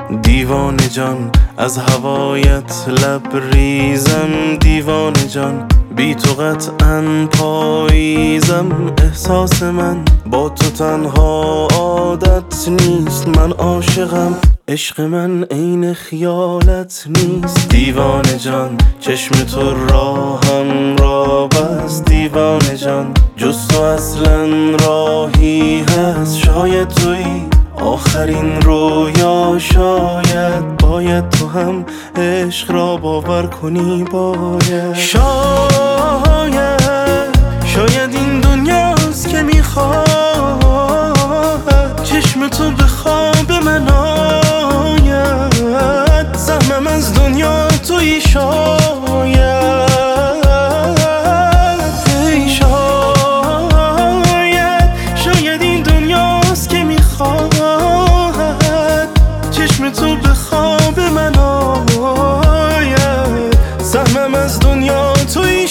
دیوانه جان از هوایت لبریزم، دیوانه جان بی تو قطعاً پاییزم. احساس من با تو تنها عادت نیست، من عاشقم، عشق من عین خیالت نیست. دیوانه جان چشم تو راهم را بست، دیوانه جان جز تو اصلا راهی هست. شاید تویی آخرین رویا، باید تو هم عشق را باور کنی. شاید این دنیاست که میخواد چشم تو به خواب من آید. سهمم از دنیا تویی شاید این دنیاست که میخواد چشم تو به خواب من آید. سهمم از دنیا تویی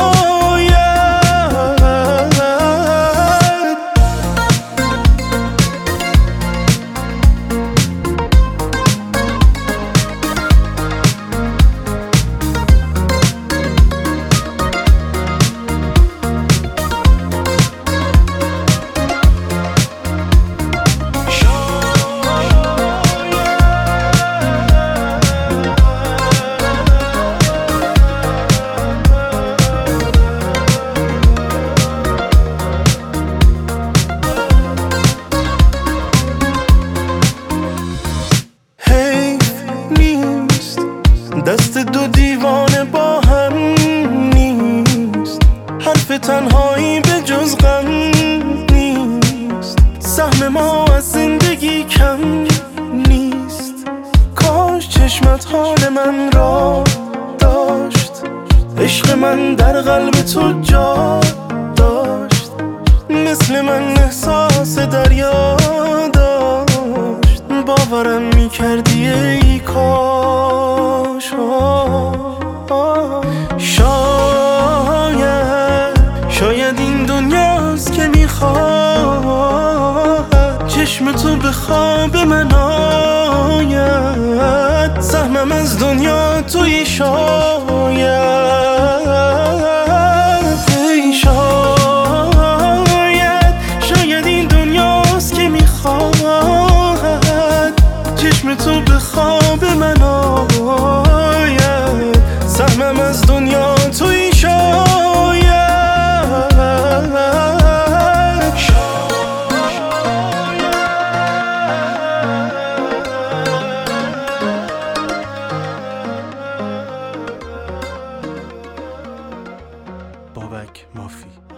دست دو دیوانه با هم نیست، حرف تنهایی به جز غم نیست. سهم ما از زندگی کم نیست، کاش چشمت حال من را داشت. عشق من در قلب تو جا داشت، مثل من احساس دریا داشت. باورم میکردی ای کاش. شاید این دنیاست که میخواد چشم تو به خواب من آید. سهمم از دنیا تویی شاید این دنیاست که میخواد چشم تو به خواب من آید. سهمم از دنیا تویی بابک مافی.